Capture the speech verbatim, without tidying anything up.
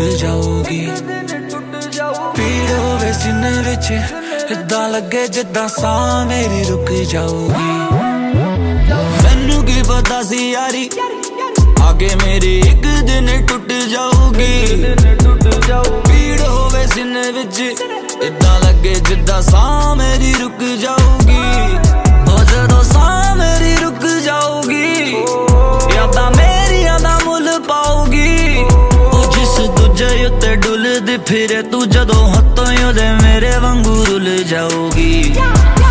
जाऊगी। पीड़ होवे सीने विच इदां लगे जिद्दां साह मेरी रुक जाऊगी। मैनू की पता सी यारी आगे मेरी एक दिन टुट जाऊगी। पीड़ होवे सीने विच इदां लगे जिद्दां साह मेरी रुक जाऊगी। ओ जदों साह मेरी रुक जाऊगी यादां मेरियां दा मुल पाऊगी। ओ जिस दूजे उत्ते डुलदी फिरे तू जदों हत्थों ओहदे मेरे वांगू रुल जाऊगी।